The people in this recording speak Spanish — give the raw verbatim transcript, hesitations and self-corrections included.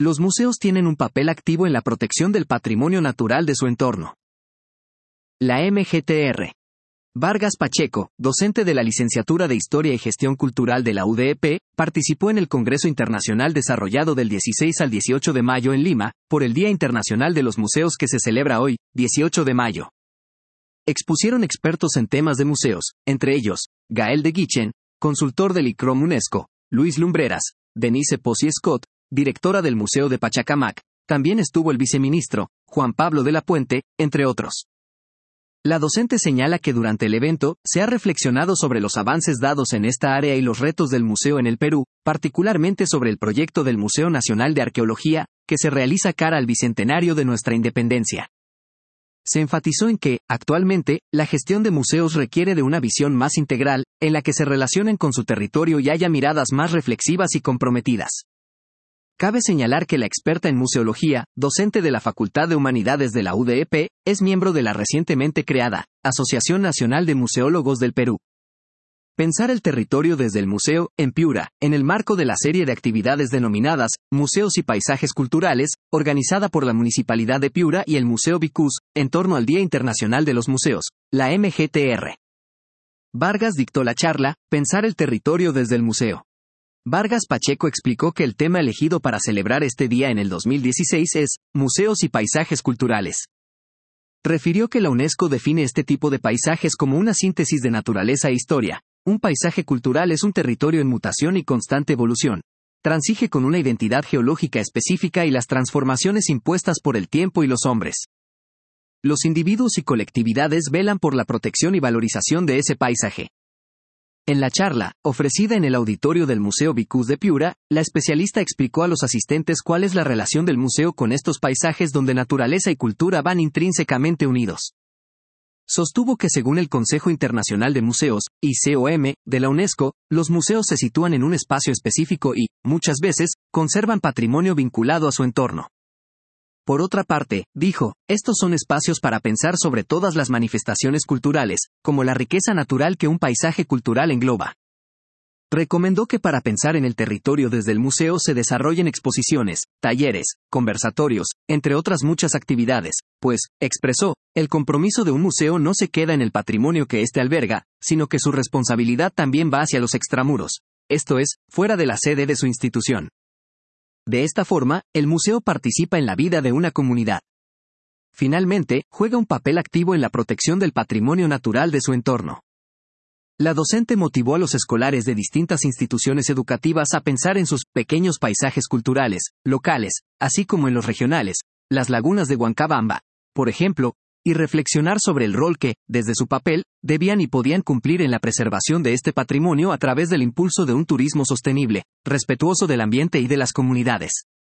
Los museos tienen un papel activo en la protección del patrimonio natural de su entorno. La M G T R. Vargas Pacheco, docente de la Licenciatura de Historia y Gestión Cultural de la U D E P, participó en el Congreso Internacional desarrollado del dieciséis al dieciocho de mayo en Lima, por el Día Internacional de los Museos que se celebra hoy, dieciocho de mayo. Expusieron expertos en temas de museos, entre ellos, Gael de Guichen, consultor del I C R O M UNESCO, Luis Lumbreras, Denise Pozzi Scott, directora del Museo de Pachacamac, también estuvo el viceministro, Juan Pablo de la Puente, entre otros. La docente señala que durante el evento, se ha reflexionado sobre los avances dados en esta área y los retos del museo en el Perú, particularmente sobre el proyecto del Museo Nacional de Arqueología, que se realiza cara al bicentenario de nuestra independencia. Se enfatizó en que, actualmente, la gestión de museos requiere de una visión más integral, en la que se relacionen con su territorio y haya miradas más reflexivas y comprometidas. Cabe señalar que la experta en museología, docente de la Facultad de Humanidades de la U D E P, es miembro de la recientemente creada Asociación Nacional de Museólogos del Perú. Pensar el territorio desde el museo, en Piura, en el marco de la serie de actividades denominadas Museos y Paisajes Culturales, organizada por la Municipalidad de Piura y el Museo Bicús, en torno al Día Internacional de los Museos, la M G T R. Vargas dictó la charla, Pensar el territorio desde el museo. Vargas Pacheco explicó que el tema elegido para celebrar este día en el dos mil dieciséis es Museos y Paisajes Culturales. Refirió que la UNESCO define este tipo de paisajes como una síntesis de naturaleza e historia. Un paisaje cultural es un territorio en mutación y constante evolución. Transige con una identidad geológica específica y las transformaciones impuestas por el tiempo y los hombres. Los individuos y colectividades velan por la protección y valorización de ese paisaje. En la charla, ofrecida en el auditorio del Museo Bicús de Piura, la especialista explicó a los asistentes cuál es la relación del museo con estos paisajes donde naturaleza y cultura van intrínsecamente unidos. Sostuvo que según el Consejo Internacional de Museos, I C O M, de la UNESCO, los museos se sitúan en un espacio específico y, muchas veces, conservan patrimonio vinculado a su entorno. Por otra parte, dijo, estos son espacios para pensar sobre todas las manifestaciones culturales, como la riqueza natural que un paisaje cultural engloba. Recomendó que para pensar en el territorio desde el museo se desarrollen exposiciones, talleres, conversatorios, entre otras muchas actividades, pues, expresó, el compromiso de un museo no se queda en el patrimonio que éste alberga, sino que su responsabilidad también va hacia los extramuros, esto es, fuera de la sede de su institución. De esta forma, el museo participa en la vida de una comunidad. Finalmente, juega un papel activo en la protección del patrimonio natural de su entorno. La docente motivó a los escolares de distintas instituciones educativas a pensar en sus pequeños paisajes culturales, locales, así como en los regionales, las lagunas de Huancabamba, por ejemplo, y reflexionar sobre el rol que, desde su papel, debían y podían cumplir en la preservación de este patrimonio a través del impulso de un turismo sostenible, respetuoso del ambiente y de las comunidades.